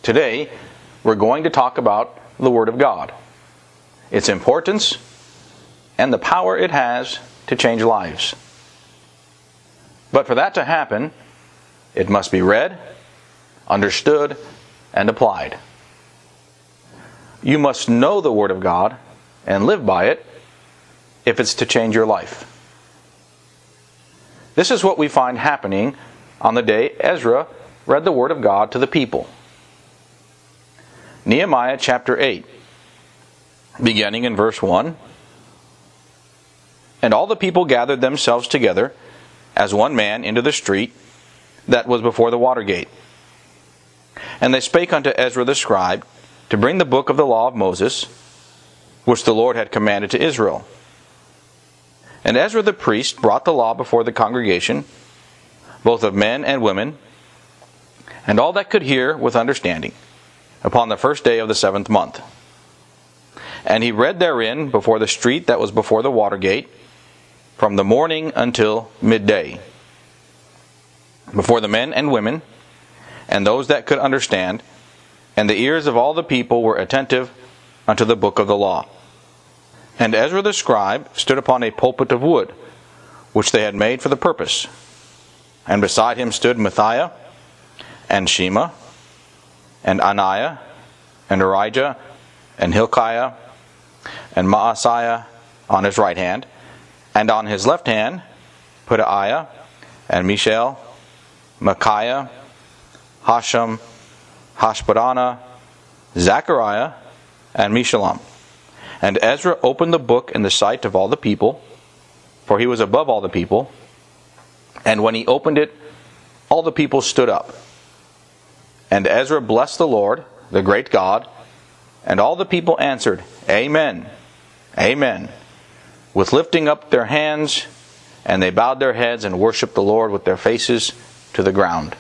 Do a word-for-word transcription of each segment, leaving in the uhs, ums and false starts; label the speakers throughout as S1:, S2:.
S1: Today, we're going to talk about the Word of God, its importance, and the power it has to change lives. But for that to happen, it must be read, understood, and applied. You must know the Word of God and live by it if it's to change your life. This is what we find happening on the day Ezra read the Word of God to the people. Nehemiah chapter eight, beginning in verse one. And all the people gathered themselves together as one man into the street that was before the water gate. And they spake unto Ezra the scribe to bring the book of the law of Moses, which the Lord had commanded to Israel. And Ezra the priest brought the law before the congregation, both of men and women, and all that could hear with understanding, upon the first day of the seventh month. And he read therein before the street that was before the water gate, from the morning until midday, before the men and women, and those that could understand, and the ears of all the people were attentive unto the book of the law. And Ezra the scribe stood upon a pulpit of wood, which they had made for the purpose. And beside him stood Matthiah, and Shema, and Ananiah, and Urijah, and Hilkiah, and Maaseiah on his right hand, and on his left hand Pedaiah, and Mishael, Micaiah, Hashem, Hashbaddanah, Zechariah, and Meshullam. And Ezra opened the book in the sight of all the people, for he was above all the people. And when he opened it, all the people stood up. And Ezra blessed the Lord, the great God, and all the people answered, Amen, Amen, with lifting up their hands, and they bowed their heads and worshipped the Lord with their faces to the ground.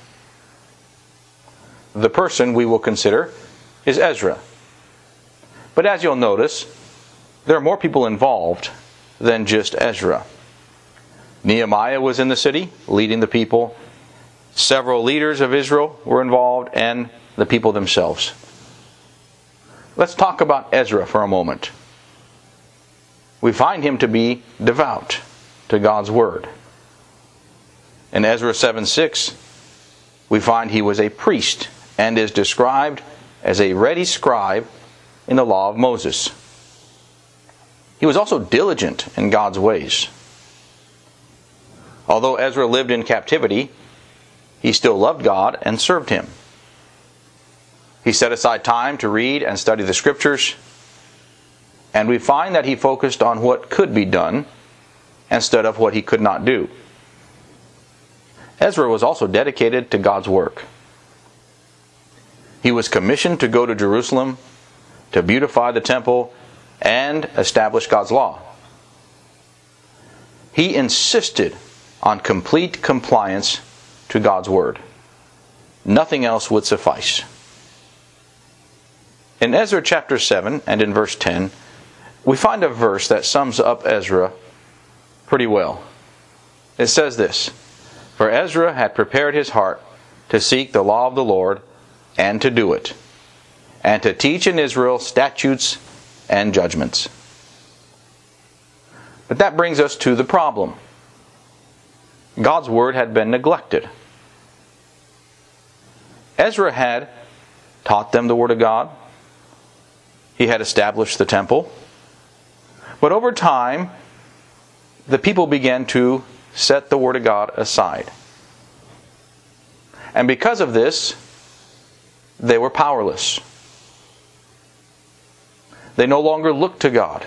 S1: The person we will consider is Ezra. But as you'll notice, there are more people involved than just Ezra. Nehemiah was in the city, leading the people. Several leaders of Israel were involved, and the people themselves. Let's talk about Ezra for a moment. We find him to be devout to God's Word. In Ezra seven six, we find he was a priest and is described as a ready scribe in the law of Moses. He was also diligent in God's ways. Although Ezra lived in captivity, he still loved God and served Him. He set aside time to read and study the Scriptures, and we find that he focused on what could be done instead of what he could not do. Ezra was also dedicated to God's work. He was commissioned to go to Jerusalem to beautify the temple and establish God's law. He insisted on complete compliance to God's Word. Nothing else would suffice. In Ezra chapter seven and in verse ten, we find a verse that sums up Ezra pretty well. It says this, For Ezra had prepared his heart to seek the law of the Lord and to do it, and to teach in Israel statutes and judgments. But that brings us to the problem. God's Word had been neglected. Ezra had taught them the Word of God. He had established the temple. But over time, the people began to set the Word of God aside. And because of this, they were powerless. They no longer looked to God.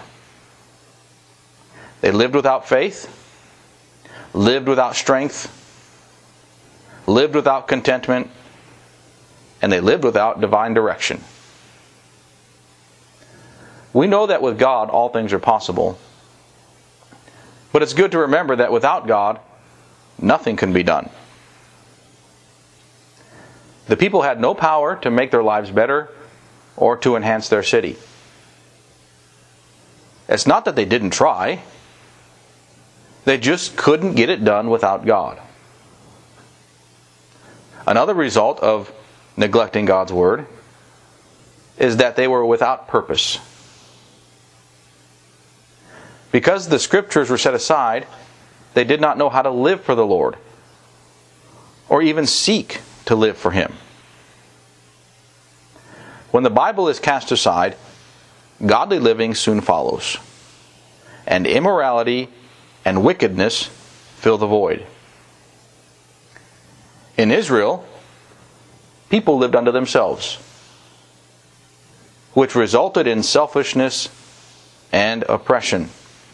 S1: They lived without faith, lived without strength, lived without contentment, and they lived without divine direction. We know that with God all things are possible, but it's good to remember that without God, nothing can be done. The people had no power to make their lives better or to enhance their city. It's not that they didn't try. They just couldn't get it done without God. Another result of neglecting God's Word is that they were without purpose. Because the Scriptures were set aside, they did not know how to live for the Lord, or even seek to live for Him. When the Bible is cast aside, godly living soon follows, and immorality and wickedness fill the void. In Israel, people lived unto themselves, which resulted in selfishness and oppression.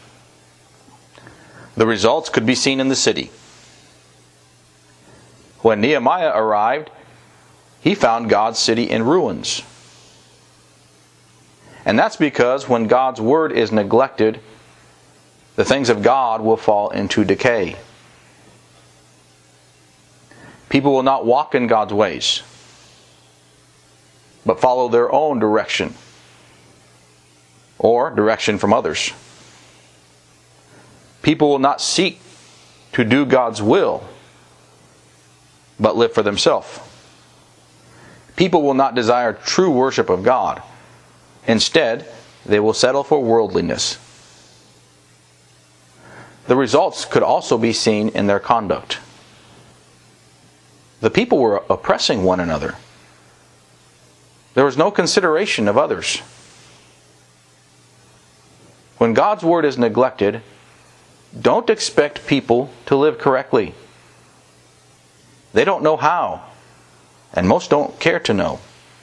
S1: The results could be seen in the city. When Nehemiah arrived, he found God's city in ruins. And that's because when God's Word is neglected, the things of God will fall into decay. People will not walk in God's ways, but follow their own direction, or direction from others. People will not seek to do God's will, but live for themselves. People will not desire true worship of God. Instead, they will settle for worldliness. The results could also be seen in their conduct. The people were oppressing one another. There was no consideration of others. When God's Word is neglected, don't expect people to live correctly. They don't know how, and most don't care to know.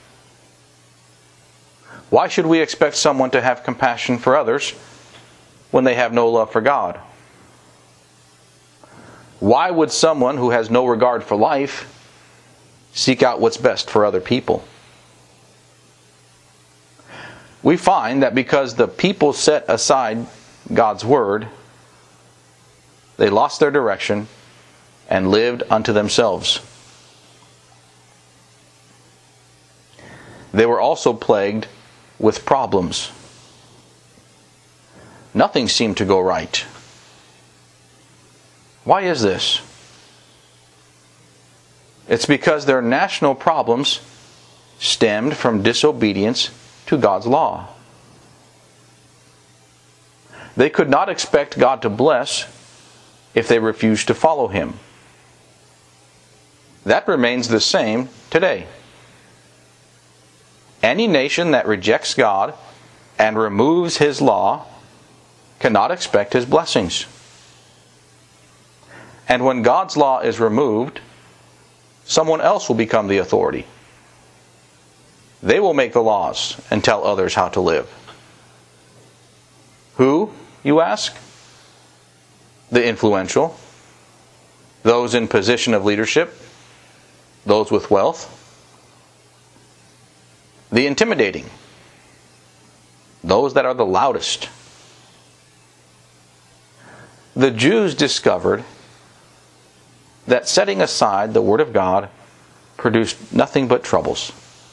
S1: Why should we expect someone to have compassion for others when they have no love for God? Why would someone who has no regard for life seek out what's best for other people? We find that because the people set aside God's Word, they lost their direction and lived unto themselves. They were also plagued with problems. Nothing seemed to go right. Why is this? It's because their national problems stemmed from disobedience to God's law. They could not expect God to bless if they refused to follow Him. That remains the same today. Any nation that rejects God and removes His law cannot expect His blessings. And when God's law is removed, someone else will become the authority. They will make the laws and tell others how to live. Who, you ask? The influential, those in position of leadership, those with wealth. The intimidating, those that are the loudest. The Jews discovered that setting aside the Word of God produced nothing but troubles.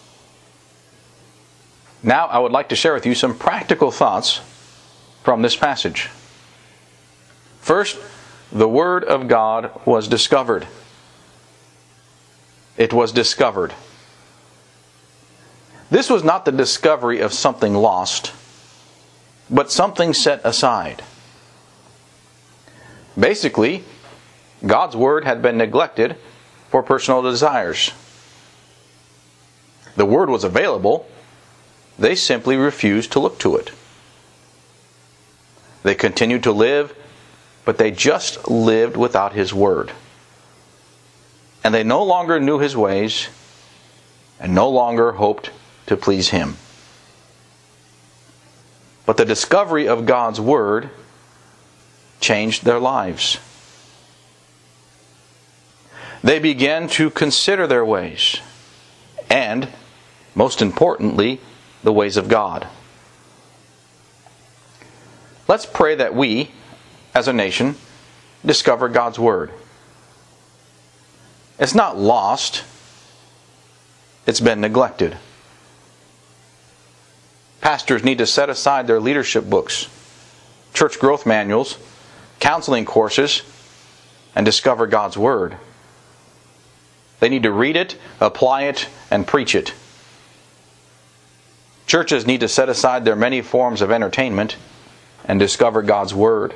S1: Now I would like to share with you some practical thoughts from this passage. First, the Word of God was discovered. It was discovered. This was not the discovery of something lost, but something set aside. Basically, God's Word had been neglected for personal desires. The Word was available. They simply refused to look to it. They continued to live, but they just lived without His Word. And they no longer knew His ways and no longer hoped to please Him. But the discovery of God's Word changed their lives. They began to consider their ways and, most importantly, the ways of God. Let's pray that we, as a nation, discover God's Word. It's not lost. It's been neglected. Pastors need to set aside their leadership books, church growth manuals, counseling courses, and discover God's Word. They need to read it, apply it, and preach it. Churches need to set aside their many forms of entertainment and discover God's Word.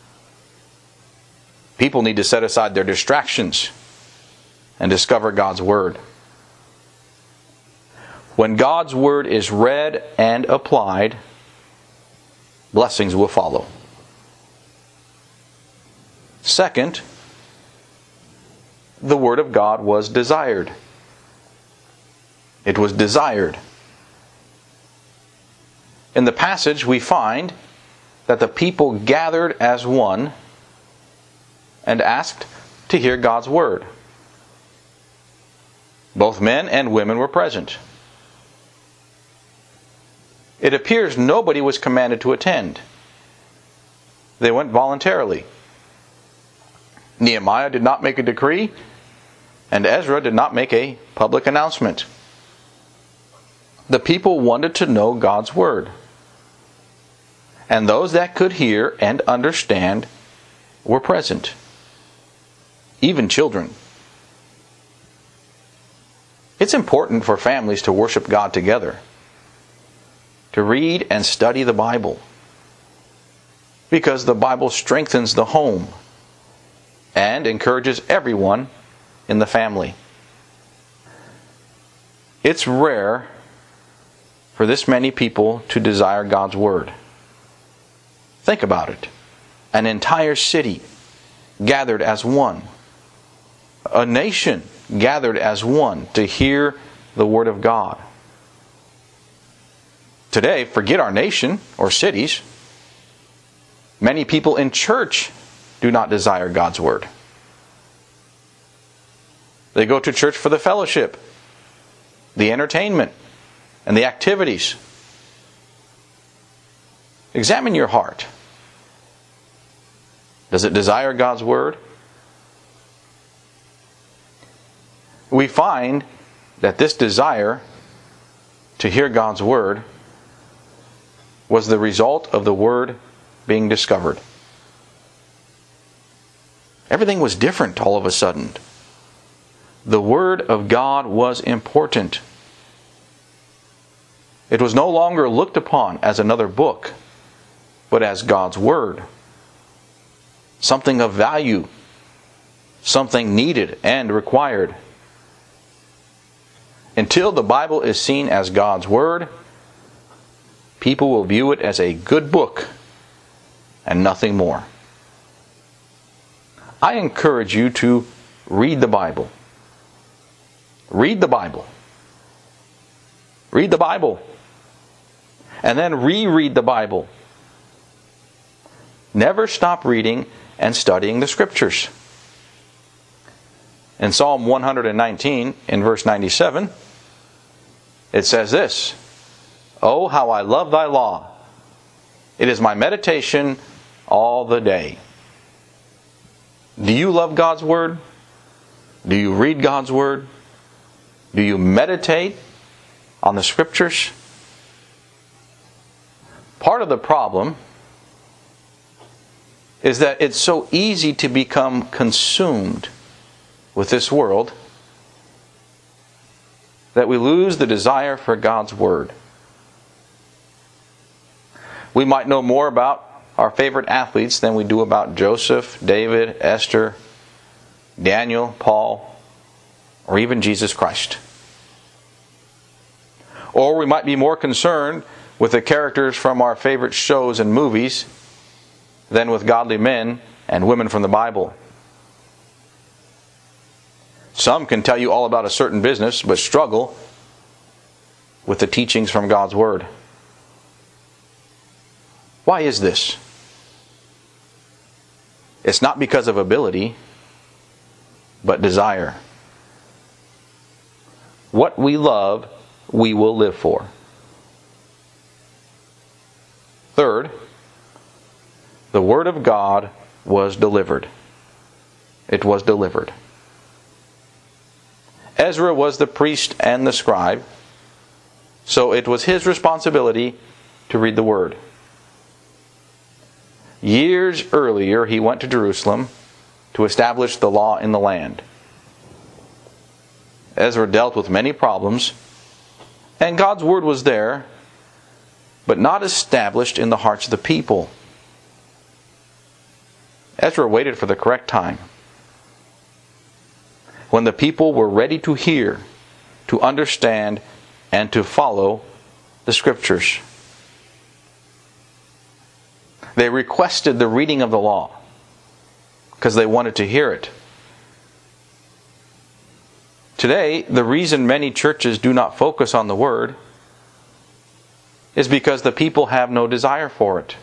S1: People need to set aside their distractions and discover God's Word. When God's Word is read and applied, blessings will follow. Second, the Word of God was desired. It was desired. In the passage, we find that the people gathered as one and asked to hear God's Word. Both men and women were present. It appears nobody was commanded to attend. They went voluntarily. Nehemiah did not make a decree, and Ezra did not make a public announcement. The people wanted to know God's Word. And those that could hear and understand were present. Even children. It's important for families to worship God together, to read and study the Bible, because the Bible strengthens the home and encourages everyone in the family. It's rare for this many people to desire God's Word. Think about it. An entire city gathered as one. A nation gathered as one to hear the Word of God. Today, forget our nation or cities. Many people in church do not desire God's Word. They go to church for the fellowship, the entertainment, and the activities. Examine your heart. Does it desire God's Word? We find that this desire to hear God's Word was the result of the Word being discovered. Everything was different all of a sudden. The Word of God was important. It was no longer looked upon as another book, but as God's Word. Something of value. Something needed and required. Until the Bible is seen as God's Word, people will view it as a good book and nothing more. I encourage you to read the Bible. Read the Bible. Read the Bible. And then reread the Bible. Never stop reading and studying the Scriptures. In Psalm one nineteen, in verse ninety-seven, it says this, "Oh, how I love thy law! It is my meditation all the day." Do you love God's Word? Do you read God's Word? Do you meditate on the Scriptures? Part of the problem is that it's so easy to become consumed with this world that we lose the desire for God's Word. We might know more about our favorite athletes than we do about Joseph, David, Esther, Daniel, Paul, or even Jesus Christ. Or we might be more concerned with the characters from our favorite shows and movies than with godly men and women from the Bible. Some can tell you all about a certain business, but struggle with the teachings from God's Word. Why is this? It's not because of ability, but desire. What we love, we will live for. Third, the Word of God was delivered. It was delivered. Ezra was the priest and the scribe, so it was his responsibility to read the Word. Years earlier, he went to Jerusalem to establish the law in the land. Ezra dealt with many problems, and God's Word was there but not established in the hearts of the people. Ezra waited for the correct time, when the people were ready to hear, to understand, and to follow the Scriptures. They requested the reading of the law because they wanted to hear it. Today, the reason many churches do not focus on the Word is because the people have no desire for it.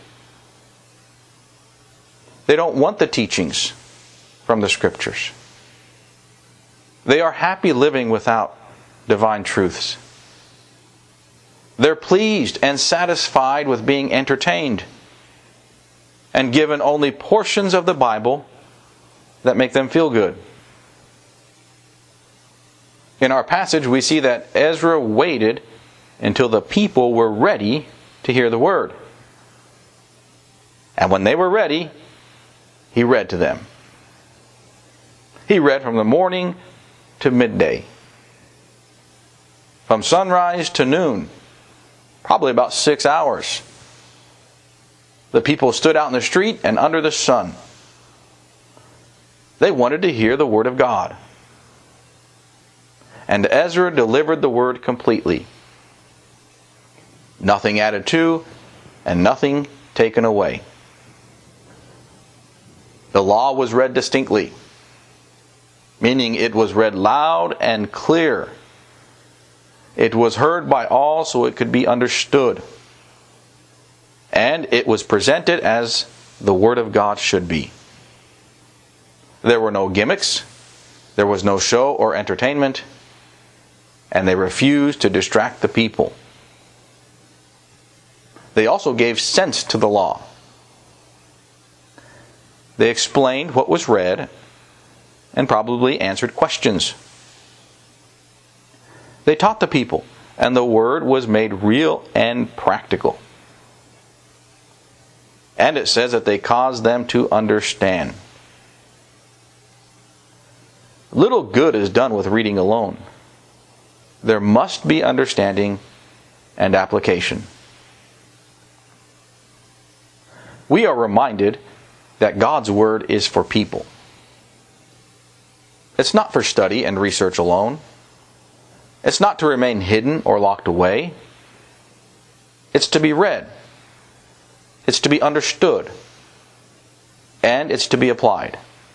S1: They don't want the teachings from the Scriptures. They are happy living without divine truths. They're pleased and satisfied with being entertained and given only portions of the Bible that make them feel good. In our passage, we see that Ezra waited until the people were ready to hear the Word. And when they were ready, he read to them. He read from the morning to midday, from sunrise to noon, probably about six hours. The people stood out in the street and under the sun. They wanted to hear the Word of God. And Ezra delivered the Word completely. Nothing added to, and nothing taken away. The law was read distinctly, meaning it was read loud and clear. It was heard by all so it could be understood. And it was presented as the Word of God should be. There were no gimmicks, there was no show or entertainment, and they refused to distract the people. They also gave sense to the law. They explained what was read and probably answered questions. They taught the people, and the Word was made real and practical. And it says that they caused them to understand. Little good is done with reading alone. There must be understanding and application. We are reminded that God's Word is for people. It's not for study and research alone. It's not to remain hidden or locked away. It's to be read. It's to be understood. And it's to be applied.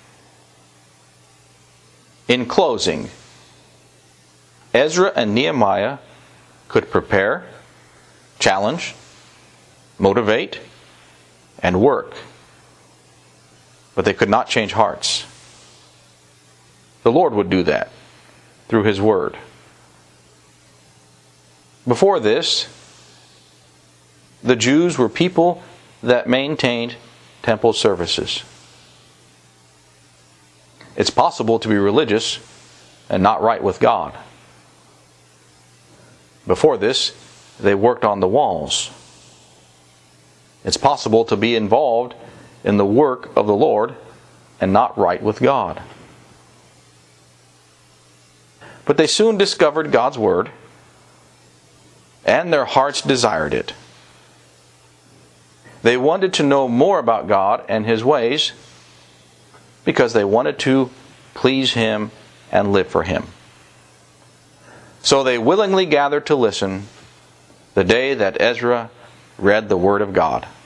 S1: In closing, Ezra and Nehemiah could prepare, challenge, motivate, and work. But they could not change hearts. The Lord would do that through His Word. Before this, the Jews were people that maintained temple services. It's possible to be religious and not right with God. Before this, they worked on the walls. It's possible to be involved in the work of the Lord and not right with God. But they soon discovered God's Word, and their hearts desired it. They wanted to know more about God and His ways because they wanted to please Him and live for Him. So they willingly gathered to listen the day that Ezra read the Word of God.